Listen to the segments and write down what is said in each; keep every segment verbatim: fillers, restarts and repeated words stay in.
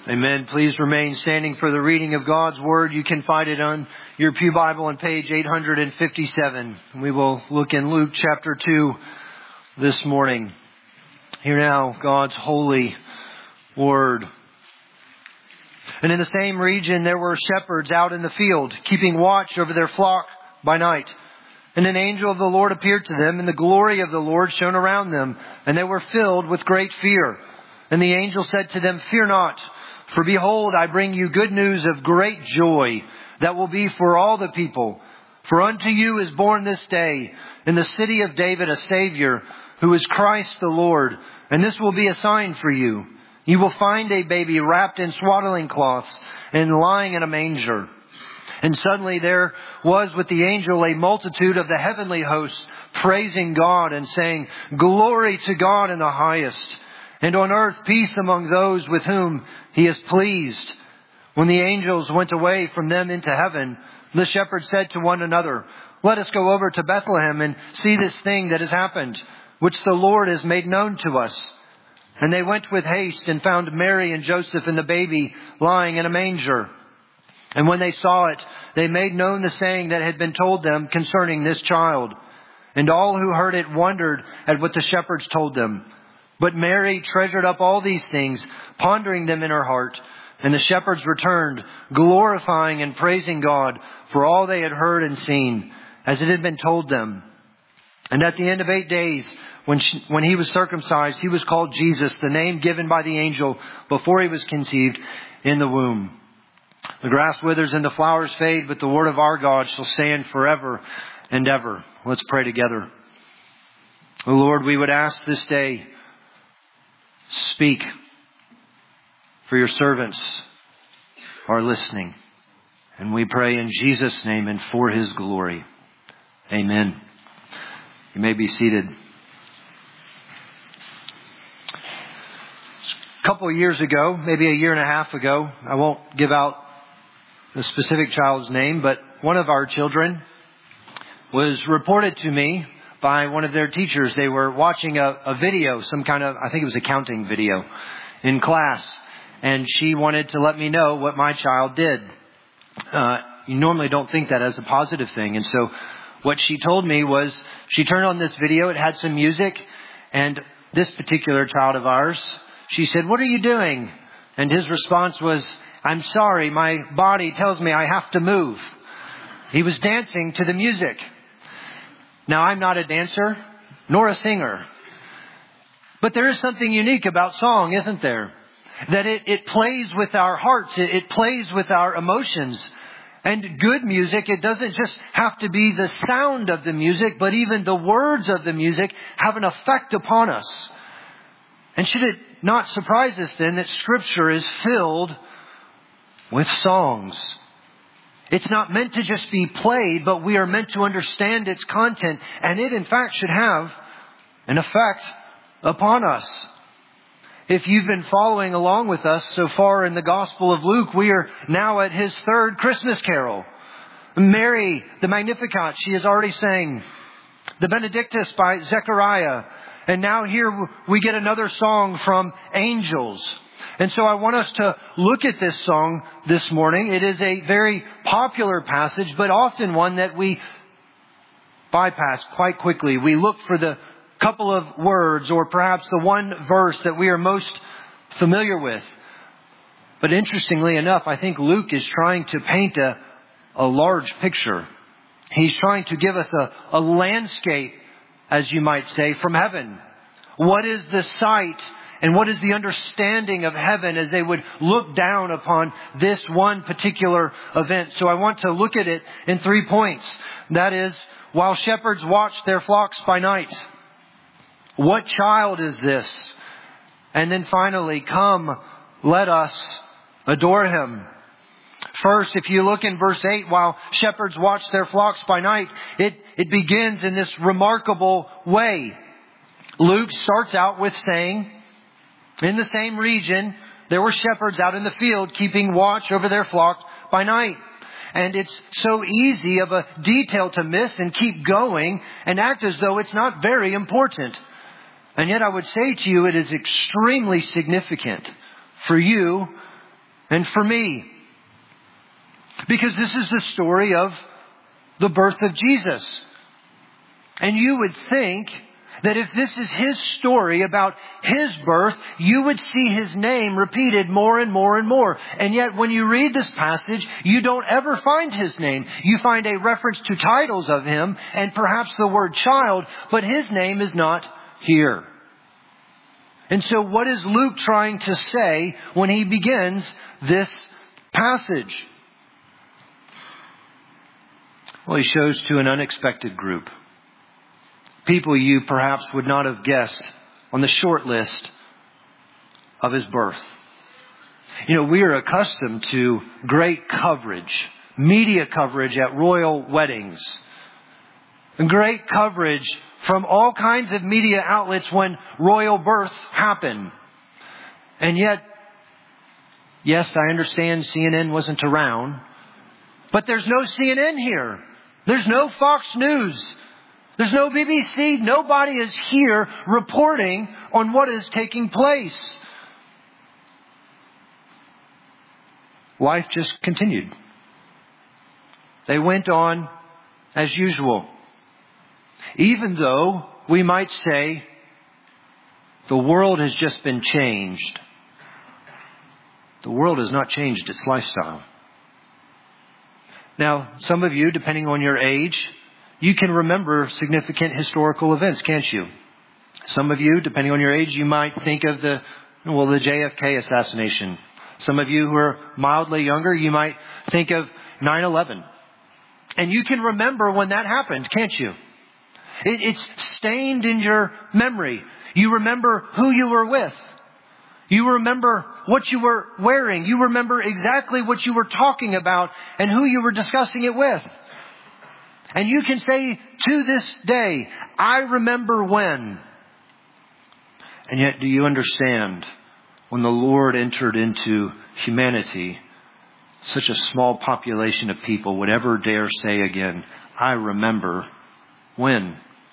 Amen. Please remain standing for the reading of God's Word. You can find it on your Pew Bible on page eight hundred fifty-seven. We will look in Luke chapter two this morning. Hear now God's holy Word. And in the same region there were shepherds out in the field, keeping watch over their flock by night. And an angel of the Lord appeared to them, and the glory of the Lord shone around them, and they were filled with great fear. And the angel said to them, "Fear not, for behold, I bring you good news of great joy that will be for all the people. For unto you is born this day in the city of David a Savior, who is Christ the Lord. And this will be a sign for you. You will find a baby wrapped in swaddling cloths and lying in a manger." And suddenly there was with the angel a multitude of the heavenly hosts praising God and saying, "Glory to God in the highest, and on earth peace among those with whom He is pleased." When the angels went away from them into heaven, the shepherds said to one another, "Let us go over to Bethlehem and see this thing that has happened, which the Lord has made known to us." And they went with haste and found Mary and Joseph and the baby lying in a manger. And when they saw it, they made known the saying that had been told them concerning this child. And all who heard it wondered at what the shepherds told them. But Mary treasured up all these things, pondering them in her heart. And the shepherds returned, glorifying and praising God for all they had heard and seen, as it had been told them. And at the end of eight days, when she, when he was circumcised, he was called Jesus, the name given by the angel before he was conceived in the womb. The grass withers and the flowers fade, but the word of our God shall stand forever and ever. Let's pray together. O Lord, we would ask this day, speak, for your servants are listening. And we pray in Jesus' name and for His glory. Amen. You may be seated. A couple of years ago, maybe a year and a half ago, I won't give out the specific child's name, but one of our children was reported to me by one of their teachers. They were watching a, a video, some kind of, I think it was a counting video in class. And she wanted to let me know what my child did. Uh, you normally don't think that as a positive thing. And so what she told me was she turned on this video. It had some music. And this particular child of ours, she said, "What are you doing?" And his response was, "I'm sorry, my body tells me I have to move." He was dancing to the music. Now, I'm not a dancer, nor a singer. But there is something unique about song, isn't there? That it, it plays with our hearts. It, it plays with our emotions. And good music, it doesn't just have to be the sound of the music, but even the words of the music have an effect upon us. And should it not surprise us then that Scripture is filled with songs? It's not meant to just be played, but we are meant to understand its content. And it, in fact, should have an effect upon us. If you've been following along with us so far in the Gospel of Luke, we are now at his third Christmas carol. Mary, the Magnificat, she is already sang. The Benedictus by Zechariah. And now here we get another song from angels. And so I want us to look at this song this morning. It is a very popular passage, but often one that we bypass quite quickly. We look for the couple of words or perhaps the one verse that we are most familiar with. But interestingly enough, I think Luke is trying to paint a, a large picture. He's trying to give us a, a landscape, as you might say, from heaven. What is the sight and what is the understanding of heaven as they would look down upon this one particular event? So I want to look at it in three points. That is, while shepherds watched their flocks by night, what child is this? And then finally, come, let us adore Him. First, if you look in verse eight, while shepherds watched their flocks by night, it, it begins in this remarkable way. Luke starts out with saying, in the same region, there were shepherds out in the field keeping watch over their flock by night. And it's so easy of a detail to miss and keep going and act as though it's not very important. And yet I would say to you, it is extremely significant for you and for me. Because this is the story of the birth of Jesus. And you would think that if this is His story about His birth, you would see His name repeated more and more and more. And yet when you read this passage, you don't ever find His name. You find a reference to titles of Him and perhaps the word child, but His name is not here. And so what is Luke trying to say when he begins this passage? Well, he shows to an unexpected group. People you perhaps would not have guessed on the short list of His birth. You know, we are accustomed to great coverage, media coverage at royal weddings, and great coverage from all kinds of media outlets when royal births happen. And yet, yes, I understand C N N wasn't around, but there's no C N N here. There's no Fox News. There's no B B C. Nobody is here reporting on what is taking place. Life just continued. They went on as usual. Even though we might say the world has just been changed. The world has not changed its lifestyle. Now, some of you, depending on your age, you can remember significant historical events, can't you? Some of you, depending on your age, you might think of the, well, the J F K assassination. Some of you who are mildly younger, you might think of nine eleven. And you can remember when that happened, can't you? It, it's stained in your memory. You remember who you were with. You remember what you were wearing. You remember exactly what you were talking about and who you were discussing it with. And you can say to this day, I remember when. And yet, do you understand when the Lord entered into humanity, such a small population of people would ever dare say again, I remember when?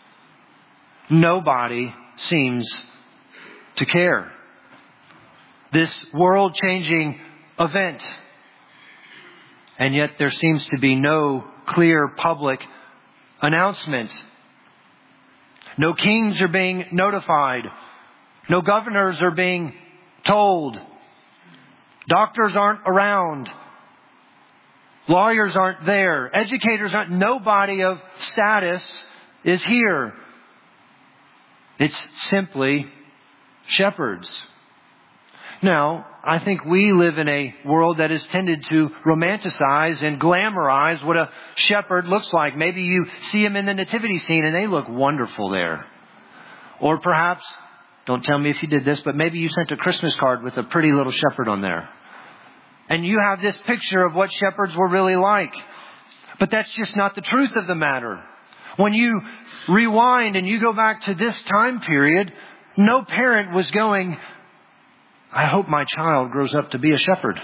Nobody seems to care. This world-changing event. And yet there seems to be no clear public announcement. No kings are being notified. No governors are being told. Doctors aren't around. Lawyers aren't there. Educators aren't. Nobody of status is here. It's simply shepherds. Now, I think we live in a world that has tended to romanticize and glamorize what a shepherd looks like. Maybe you see him in the nativity scene and they look wonderful there. Or perhaps, don't tell me if you did this, but maybe you sent a Christmas card with a pretty little shepherd on there. And you have this picture of what shepherds were really like. But that's just not the truth of the matter. When you rewind and you go back to this time period, no parent was going, I hope my child grows up to be a shepherd.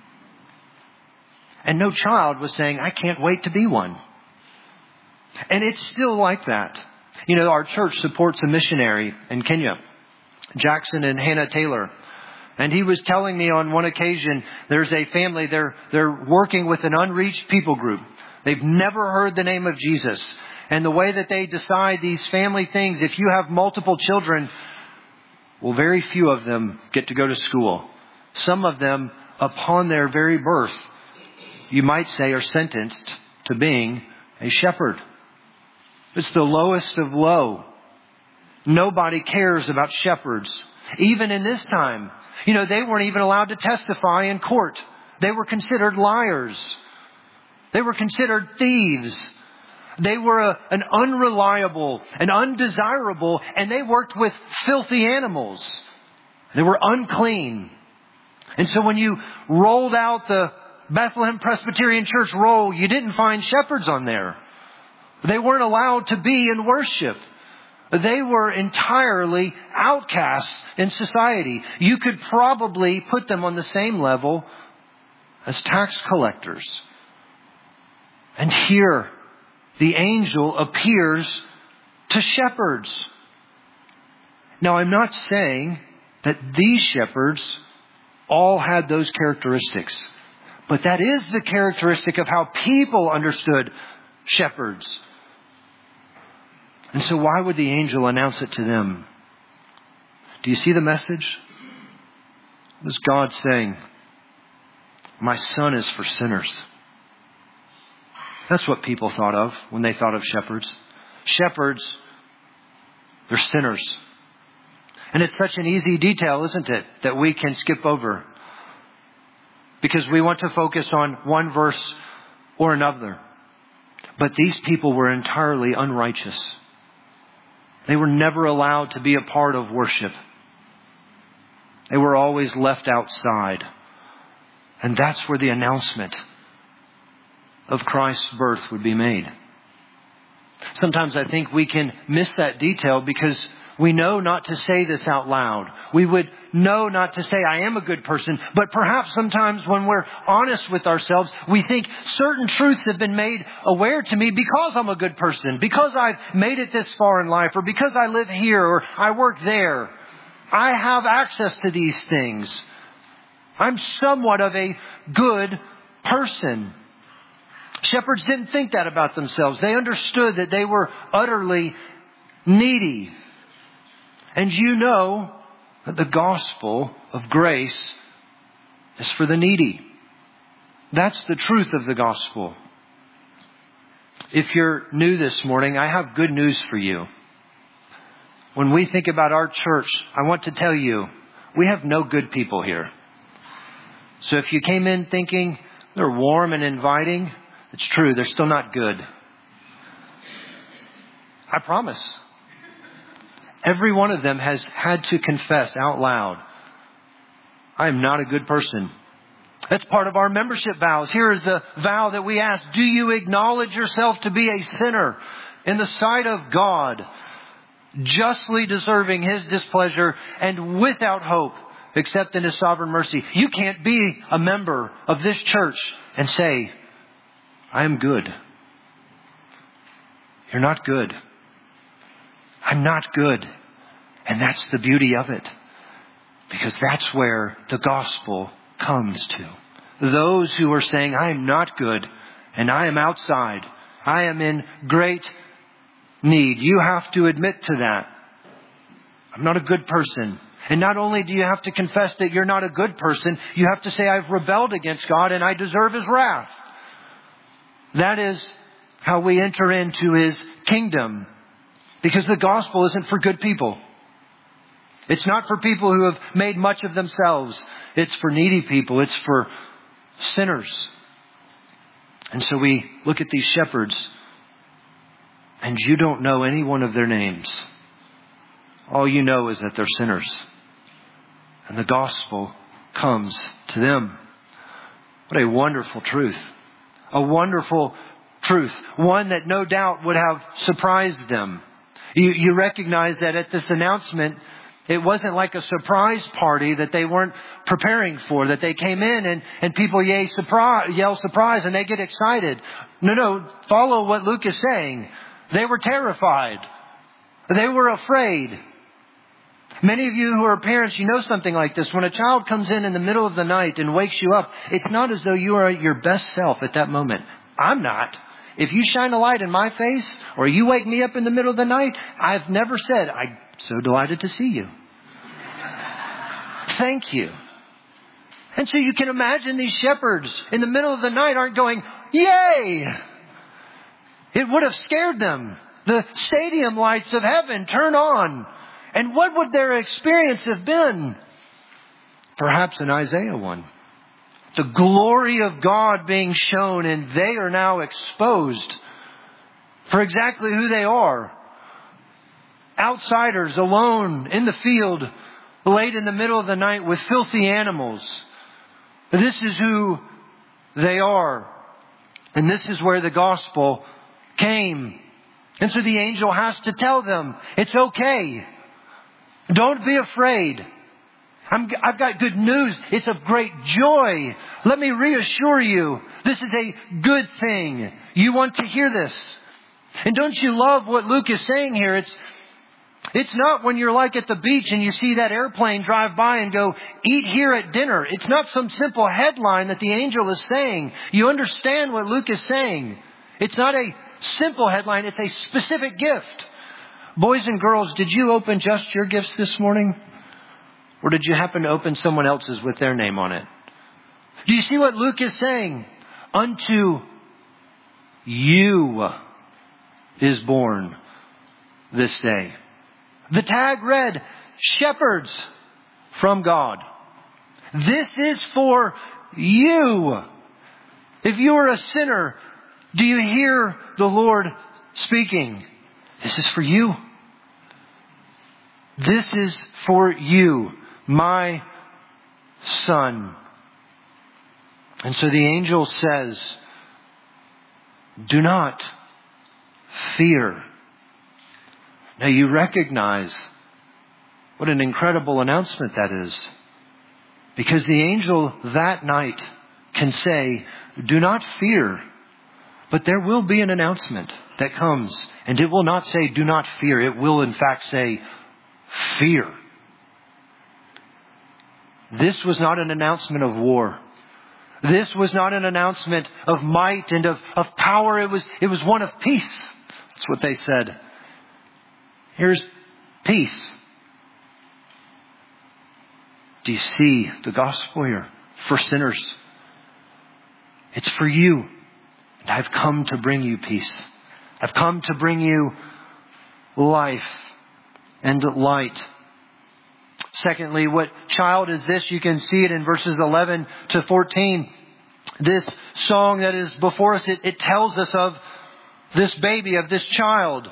And no child was saying, I can't wait to be one. And it's still like that. You know, our church supports a missionary in Kenya, Jackson and Hannah Taylor. And he was telling me on one occasion, there's a family, they're, they're working with an unreached people group. They've never heard the name of Jesus. And the way that they decide these family things, if you have multiple children, well, very few of them get to go to school. Some of them, upon their very birth, you might say, are sentenced to being a shepherd. It's the lowest of low. Nobody cares about shepherds. Even in this time, you know, they weren't even allowed to testify in court. They were considered liars. They were considered thieves. They were a, an unreliable, an undesirable, and they worked with filthy animals. They were unclean. And so when you rolled out the Bethlehem Presbyterian Church roll, you didn't find shepherds on there. They weren't allowed to be in worship. They were entirely outcasts in society. You could probably put them on the same level as tax collectors. And here, the angel appears to shepherds. Now, I'm not saying that these shepherds all had those characteristics. But that is the characteristic of how people understood shepherds. And so why would the angel announce it to them? Do you see the message? What is God saying? My son is for sinners. That's what people thought of when they thought of shepherds. Shepherds, they're sinners. And it's such an easy detail, isn't it, that we can skip over. Because we want to focus on one verse or another. But these people were entirely unrighteous. They were never allowed to be a part of worship. They were always left outside. And that's where the announcement of Christ's birth would be made. Sometimes I think we can miss that detail because we know not to say this out loud. We would know not to say, I am a good person. But perhaps sometimes when we're honest with ourselves, we think certain truths have been made aware to me because I'm a good person, because I've made it this far in life, or because I live here, or I work there. I have access to these things. I'm somewhat of a good person. Shepherds didn't think that about themselves. They understood that they were utterly needy. And you know that the gospel of grace is for the needy. That's the truth of the gospel. If you're new this morning, I have good news for you. When we think about our church, I want to tell you, we have no good people here. So if you came in thinking they're warm and inviting, it's true, they're still not good. I promise. Every one of them has had to confess out loud, I am not a good person. That's part of our membership vows. Here is the vow that we ask. Do you acknowledge yourself to be a sinner in the sight of God, justly deserving His displeasure and without hope except in His sovereign mercy? You can't be a member of this church and say, I am good. You're not good. I'm not good. And that's the beauty of it. Because that's where the gospel comes to. Those who are saying, I am not good and I am outside. I am in great need. You have to admit to that. I'm not a good person. And not only do you have to confess that you're not a good person, you have to say, I've rebelled against God and I deserve His wrath. That is how we enter into His kingdom. Because the gospel isn't for good people. It's not for people who have made much of themselves. It's for needy people. It's for sinners. And so we look at these shepherds and you don't know any one of their names. All you know is that they're sinners. And the gospel comes to them. What a wonderful truth. A wonderful truth. One that no doubt would have surprised them. You, you recognize that at this announcement, it wasn't like a surprise party that they weren't preparing for, that they came in and, and people yell surprise, yell surprise and they get excited. No, no, follow what Luke is saying. They were terrified. They were afraid. Many of you who are parents, you know something like this. When a child comes in in the middle of the night and wakes you up, it's not as though you are your best self at that moment. I'm not. If you shine a light in my face or you wake me up in the middle of the night, I've never said, I'm so delighted to see you. Thank you. And so you can imagine these shepherds in the middle of the night aren't going, yay! It would have scared them. The stadium lights of heaven turn on. And what would their experience have been? Perhaps an Isaiah one. The glory of God being shown and they are now exposed for exactly who they are. Outsiders alone in the field late in the middle of the night with filthy animals. This is who they are. And this is where the gospel came. And so the angel has to tell them, it's okay. Don't be afraid. I'm, I've got good news. It's of great joy. Let me reassure you, this is a good thing. You want to hear this. And don't you love what Luke is saying here? It's, It's not when you're like at the beach and you see that airplane drive by and go, eat here at dinner. It's not some simple headline that the angel is saying. You understand what Luke is saying. It's not a simple headline. It's a specific gift. Boys and girls, did you open just your gifts this morning? Or did you happen to open someone else's with their name on it? Do you see what Luke is saying? Unto you is born this day. The tag read, shepherds from God. This is for you. If you are a sinner, do you hear the Lord speaking? This is for you. This is for you, my son. And so the angel says, do not fear. Now you recognize what an incredible announcement that is. Because the angel that night can say, do not fear. But there will be an announcement that comes. And it will not say, do not fear. It will in fact say, fear. This was not an announcement of war. This was not an announcement of might and of, of power. It was, it was one of peace. That's what they said. Here's peace. Do you see the gospel here? For sinners. It's for you. And I've come to bring you peace. I've come to bring you life and light. Secondly, what child is this? You can see it in verses eleven to fourteen. This song that is before us, it, it tells us of this baby, of this child.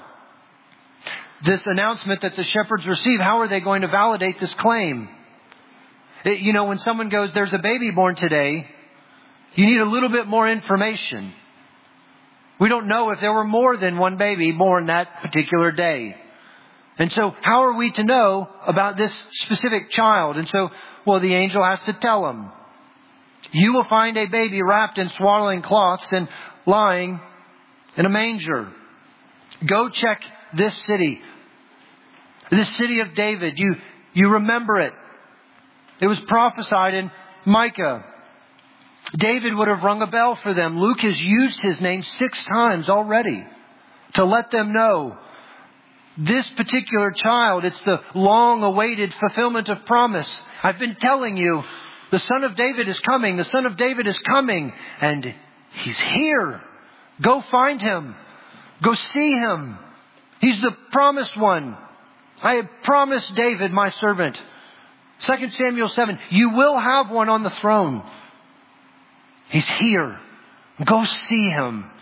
This announcement that the shepherds receive. How are they going to validate this claim? It, you know, when someone goes, there's a baby born today, you need a little bit more information. We don't know if there were more than one baby born that particular day. And so how are we to know about this specific child? And so, well, the angel has to tell them, you will find a baby wrapped in swaddling cloths and lying in a manger. Go check this city. This city of David. You, you remember it. It was prophesied in Micah. David would have rung a bell for them. Luke has used his name six times already to let them know this particular child, it's the long-awaited fulfillment of promise. I've been telling you, the Son of David is coming. The Son of David is coming. And He's here. Go find Him. Go see Him. He's the promised one. I have promised David, my servant. Second Samuel seven, you will have one on the throne. He's here. Go see Him.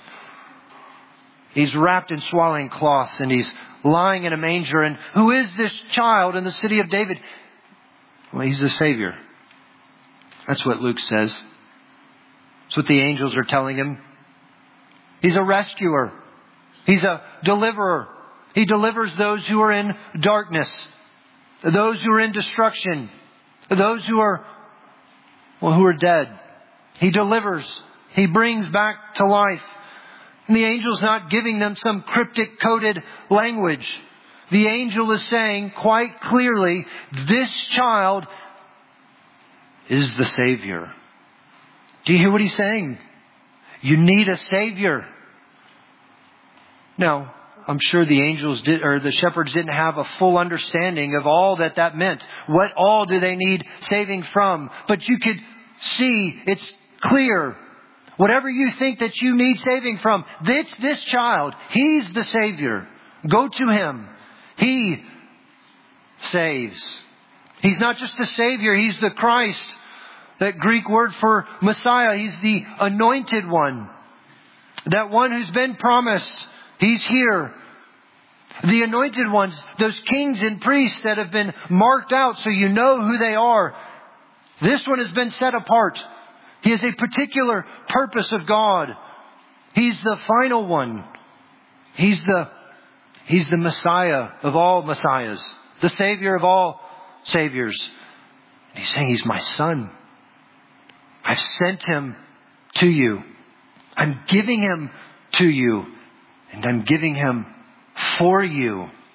He's wrapped in swaddling cloths and He's lying in a manger. And who is this child in the city of David? Well, He's the Savior. That's what Luke says. That's what the angels are telling Him. He's a rescuer. He's a deliverer. He delivers those who are in darkness, those who are in destruction, those who are, well, who are dead. He delivers. He brings back to life. And the angel's not giving them some cryptic coded language. The angel is saying quite clearly, this child is the Savior. Do you hear what He's saying? You need a Savior. Now, I'm sure the angels did, or the shepherds didn't have a full understanding of all that that meant. What all do they need saving from? But you could see it's clear. Whatever you think that you need saving from, this, this child, He's the Savior. Go to Him. He saves. He's not just a Savior. He's the Christ. That Greek word for Messiah. He's the anointed one. That one who's been promised. He's here. The anointed ones, those kings and priests that have been marked out so you know who they are. This one has been set apart. He has a particular purpose of God. He's the final one. He's the, he's the Messiah of all Messiahs. The Savior of all Saviors. And He's saying, He's my Son. I've sent Him to you. I'm giving Him to you. And I'm giving Him for you.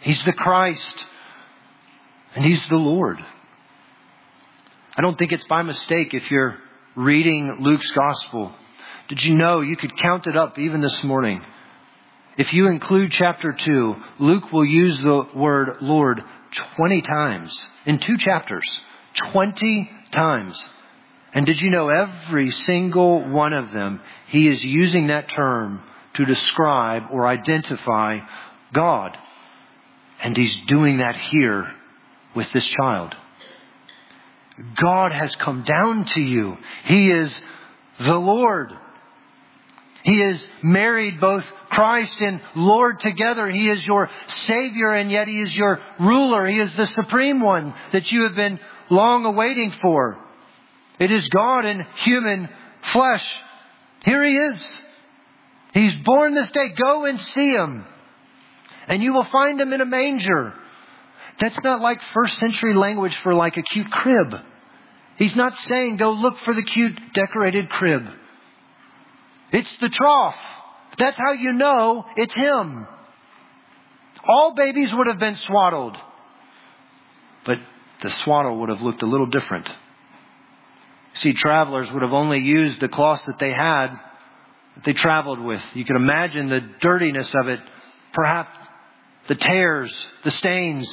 He's the Christ. And He's the Lord. I don't think it's by mistake if you're reading Luke's Gospel. Did you know you could count it up even this morning? If you include chapter two, Luke will use the word Lord twenty times in two chapters. twenty times. And did you know every single one of them, he is using that term to describe or identify God. And he's doing that here with this child. God has come down to you. He is the Lord. He is married, both Christ and Lord together. He is your Savior, and yet He is your ruler. He is the supreme one that you have been long awaiting for. It is God in human flesh. Here He is. He's born this day. Go and see Him. And you will find Him in a manger. That's not like first century language for like a cute crib. He's not saying go look for the cute decorated crib. It's the trough. That's how you know it's Him. All babies would have been swaddled. But the swaddle would have looked a little different. See, travelers would have only used the cloth that they had, that they traveled with. You can imagine the dirtiness of it. Perhaps the tears, the stains.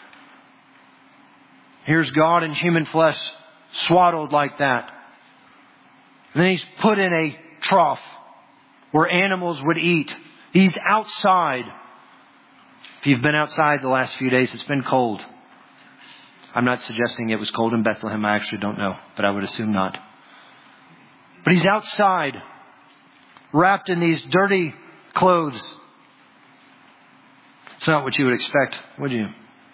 Here's God in human flesh, swaddled like that. And then He's put in a trough where animals would eat. He's outside. If you've been outside the last few days, it's been cold. I'm not suggesting it was cold in Bethlehem. I actually don't know, but I would assume not. But He's outside, wrapped in these dirty clothes. It's not what you would expect, would you?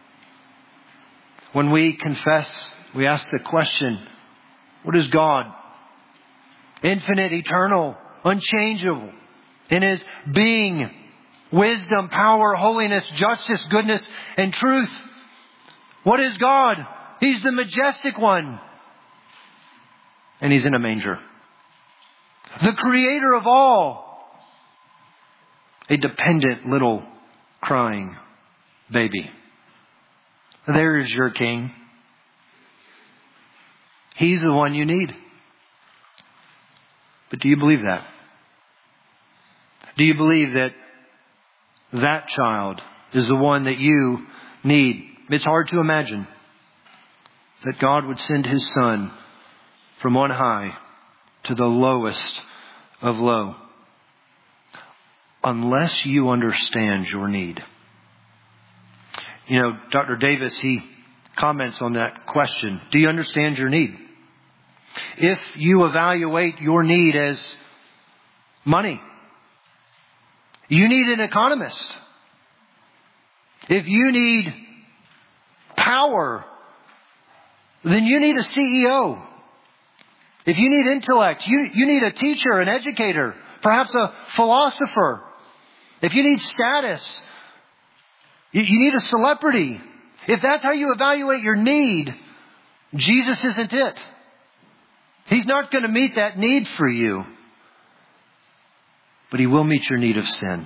When we confess, we ask the question, what is God? Infinite, eternal, unchangeable in His being, wisdom, power, holiness, justice, goodness, and truth. What is God? He's the majestic one. And He's in a manger. The creator of all. A dependent little crying baby. There is your King. He's the one you need. But do you believe that? Do you believe that that child is the one that you need? It's hard to imagine that God would send His Son from on high to the lowest of low. Unless you understand your need. You know, Doctor Davis, he comments on that question. Do you understand your need? If you evaluate your need as money, you need an economist. If you need power, then you need a C E O. If you need intellect, you, you need a teacher, an educator, perhaps a philosopher. If you need status, you, you need a celebrity. If that's how you evaluate your need, Jesus isn't it. He's not going to meet that need for you. But He will meet your need of sin.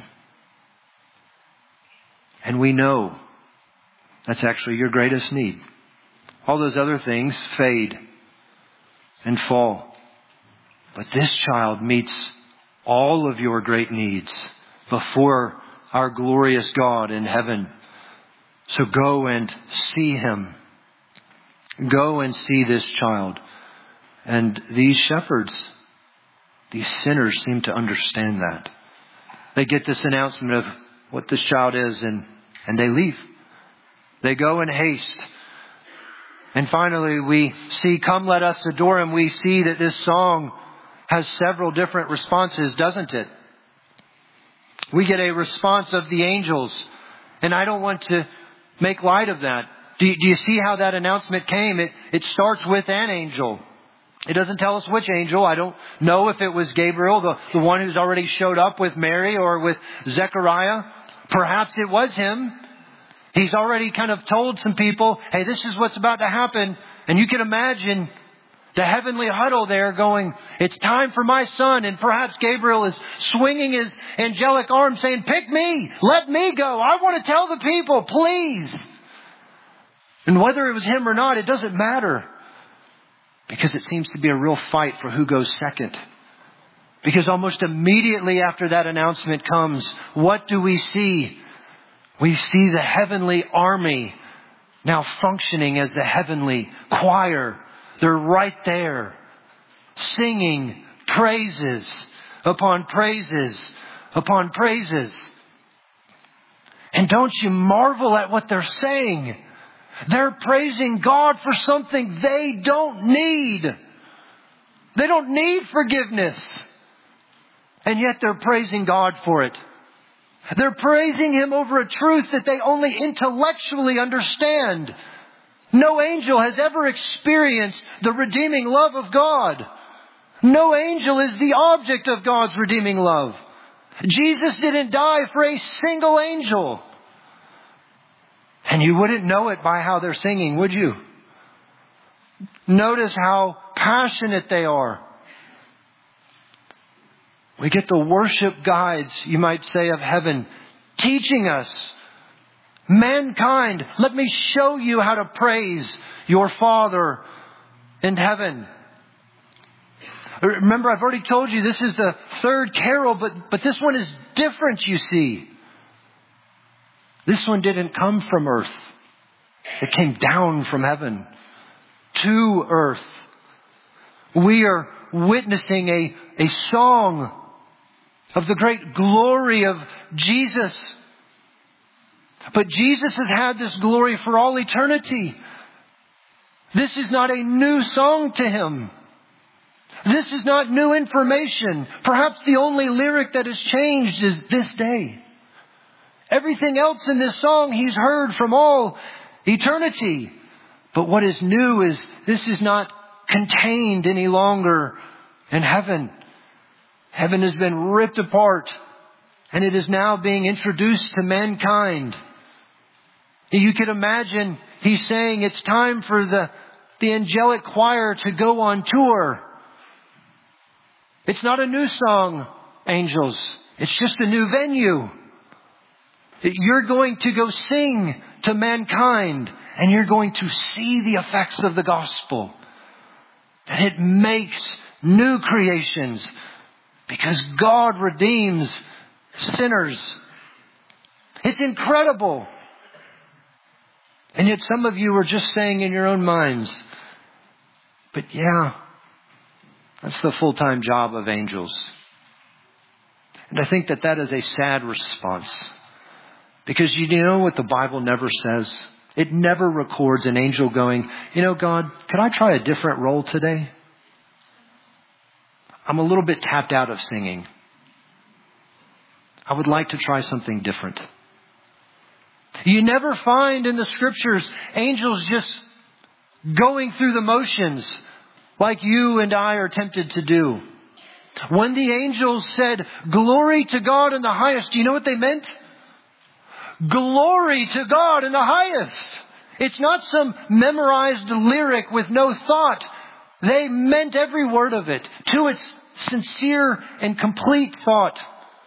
And we know that's actually your greatest need. All those other things fade and fall. But this child meets all of your great needs before our glorious God in heaven. So go and see Him. Go and see this child. And these shepherds, these sinners seem to understand that. They get this announcement of what this child is and, and they leave. They go in haste. And finally we see, come let us adore Him. We see that this song has several different responses, doesn't it? We get a response of the angels. And I don't want to make light of that. Do you, do you see how that announcement came? It, it starts with an angel. It doesn't tell us which angel. I don't know if it was Gabriel, the, the one who's already showed up with Mary, or with Zechariah. Perhaps it was him. He's already kind of told some people, hey, this is what's about to happen. And you can imagine the heavenly huddle there going, it's time for my son. And perhaps Gabriel is swinging his angelic arm saying, pick me, let me go. I want to tell the people, please. And whether it was him or not, it doesn't matter. Because it seems to be a real fight for who goes second. Because almost immediately after that announcement comes, what do we see? We see the heavenly army now functioning as the heavenly choir. They're right there, singing praises upon praises upon praises. And don't you marvel at what they're saying? They're praising God for something they don't need. They don't need forgiveness. And yet they're praising God for it. They're praising Him over a truth that they only intellectually understand. No angel has ever experienced the redeeming love of God. No angel is the object of God's redeeming love. Jesus didn't die for a single angel. And you wouldn't know it by how they're singing, would you? Notice how passionate they are. We get the worship guides, you might say, of heaven, teaching us, mankind, let me show you how to praise your Father in heaven. Remember, I've already told you this is the third carol, but, but this one is different, you see. This one didn't come from earth. It came down from heaven to earth. We are witnessing a, a song of the great glory of Jesus. But Jesus has had this glory for all eternity. This is not a new song to Him. This is not new information. Perhaps the only lyric that has changed is this day. Everything else in this song He's heard from all eternity. But what is new is this is not contained any longer in heaven. Heaven has been ripped apart and it is now being introduced to mankind. You could imagine He's saying it's time for the, the angelic choir to go on tour. It's not a new song, angels. It's just a new venue. You're going to go sing to mankind and you're going to see the effects of the gospel. That it makes new creations because God redeems sinners. It's incredible. And yet some of you are just saying in your own minds, but yeah, that's the full-time job of angels. And I think that that is a sad response. Because you know what the Bible never says? It never records an angel going, you know, God, could I try a different role today? I'm a little bit tapped out of singing. I would like to try something different. You never find in the scriptures angels just going through the motions like you and I are tempted to do. When the angels said, glory to God in the highest, do you know what they meant? Glory to God in the highest. It's not some memorized lyric with no thought. They meant every word of it to its sincere and complete thought.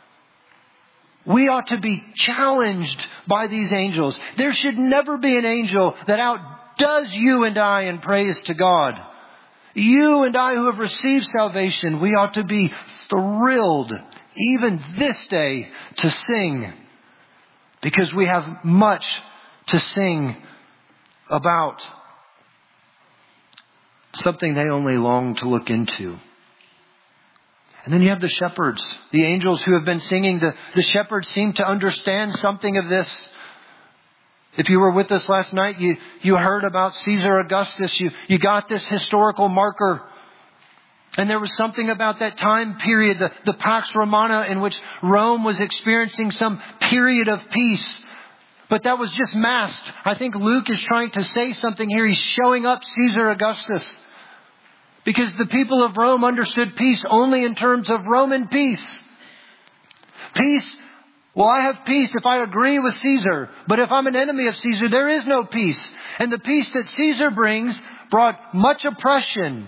We ought to be challenged by these angels. There should never be an angel that outdoes you and I in praise to God. You and I who have received salvation, we ought to be thrilled even this day to sing. Because we have much to sing about. Something they only long to look into. And then you have the shepherds, the angels who have been singing. The, the shepherds seem to understand something of this. If you were with us last night, you, you heard about Caesar Augustus. You, you got this historical marker. And there was something about that time period, the, the Pax Romana, in which Rome was experiencing some period of peace. But that was just masked. I think Luke is trying to say something here. He's showing up Caesar Augustus. Because the people of Rome understood peace only in terms of Roman peace. Peace, well, I have peace if I agree with Caesar. But if I'm an enemy of Caesar, there is no peace. And the peace that Caesar brings brought much oppression,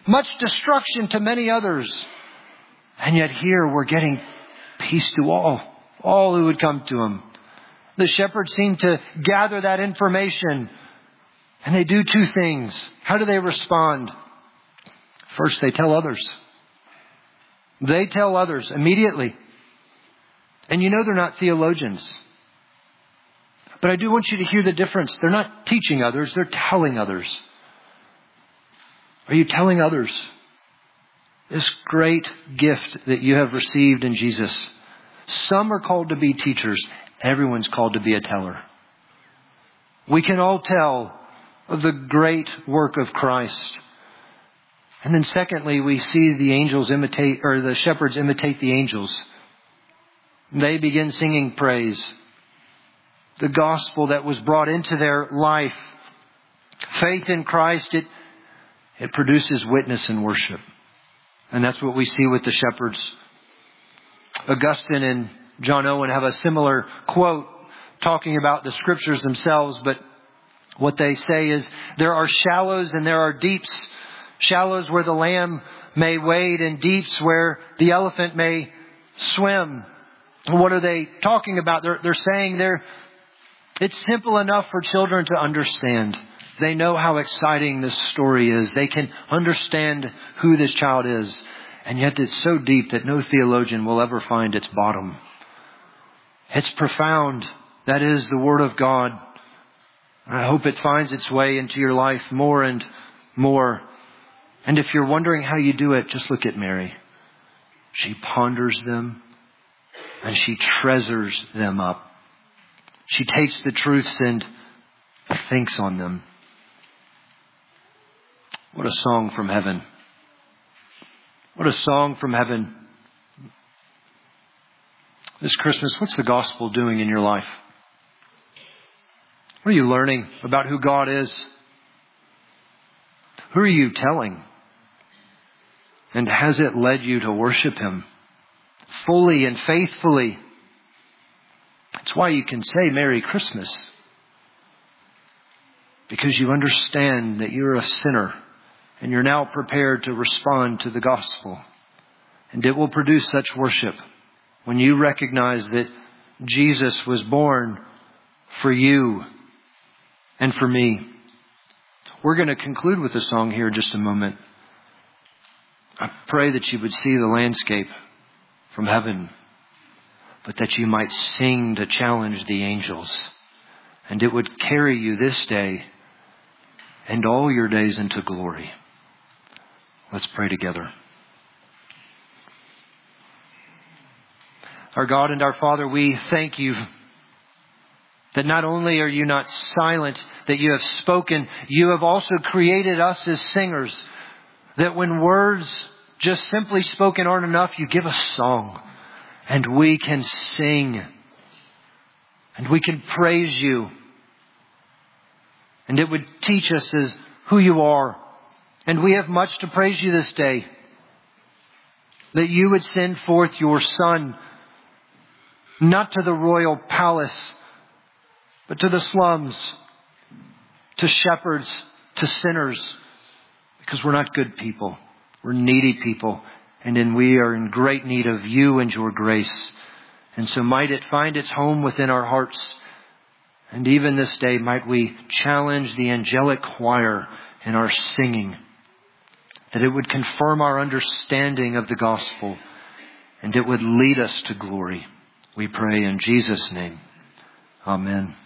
much destruction to many others. And yet here we're getting peace to all, all who would come to him. The shepherds seem to gather that information, and they do two things. How do they respond? First, they tell others. They tell others immediately. And you know they're not theologians. But I do want you to hear the difference. They're not teaching others, they're telling others. Are you telling others this great gift that you have received in Jesus? Some are called to be teachers. Everyone's called to be a teller. We can all tell of the great work of Christ. And then secondly, we see the angels imitate, or the shepherds imitate the angels. They begin singing praise. The gospel that was brought into their life, faith in Christ, it, it produces witness and worship. And that's what we see with the shepherds. Augustine and John Owen have a similar quote talking about the scriptures themselves, but what they say is there are shallows and there are deeps. Shallows where the lamb may wade and deeps where the elephant may swim. What are they talking about? They're, they're saying they're, it's simple enough for children to understand. They know how exciting this story is. They can understand who this child is. And yet it's so deep that no theologian will ever find its bottom. It's profound. That is the Word of God. I hope it finds its way into your life more and more. And if you're wondering how you do it, just look at Mary. She ponders them and she treasures them up. She takes the truths and thinks on them. What a song from heaven. What a song from heaven. This Christmas, what's the gospel doing in your life? What are you learning about who God is? Who are you telling? And has it led you to worship Him fully and faithfully? That's why you can say Merry Christmas. Because you understand that you're a sinner and you're now prepared to respond to the gospel. And it will produce such worship when you recognize that Jesus was born for you and for me. We're going to conclude with a song here in just a moment. I pray that you would see the landscape from heaven, but that you might sing to challenge the angels. And it would carry you this day and all your days into glory. Let's pray together. Our God and our Father, we thank you that not only are you not silent, that you have spoken, you have also created us as singers. That when words just simply spoken aren't enough, you give us song. And we can sing. And we can praise you. And it would teach us as who you are. And we have much to praise you this day. That you would send forth your Son, not to the royal palace, but to the slums, to shepherds, to sinners. Because we're not good people. We're needy people. And then we are in great need of you and your grace. And so might it find its home within our hearts. And even this day might we challenge the angelic choir in our singing. That it would confirm our understanding of the gospel. And it would lead us to glory. We pray in Jesus' name. Amen.